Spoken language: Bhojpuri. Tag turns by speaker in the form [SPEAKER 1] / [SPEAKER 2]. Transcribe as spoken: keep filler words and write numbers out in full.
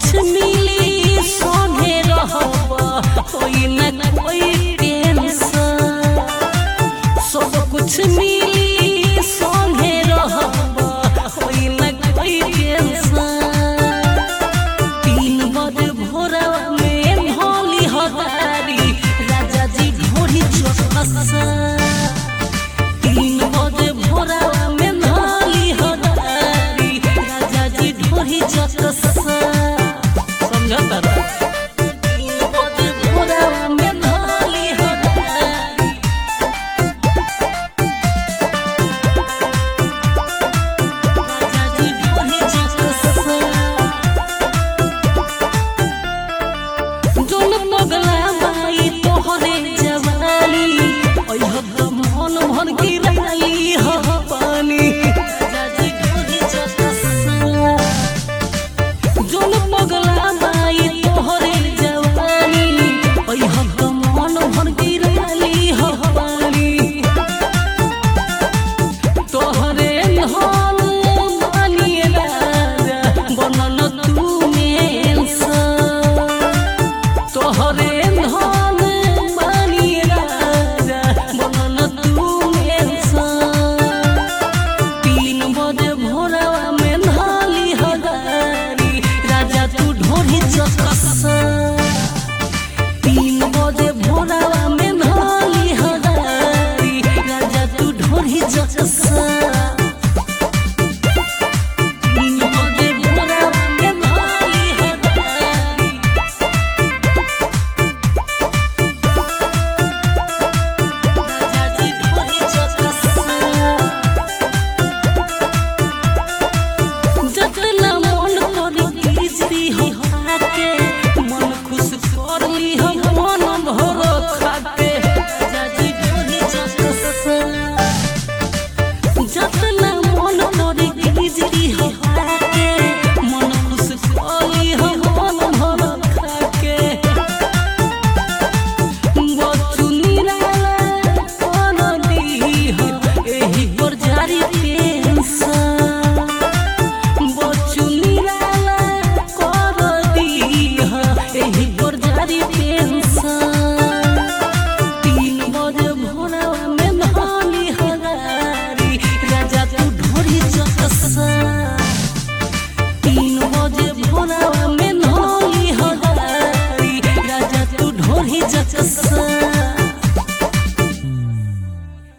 [SPEAKER 1] मिली संगे रहब कोई न कोई टेंशन सब कुछ मिली संगे रहब कोई न कोई टेंशन तीन बजे भोरवा में भोली हतारी राजा जी ढोरी चौकसा तीन बजे भोरवा में भोली हतारी राजा जी ढोरी चौकसा समझा तारा।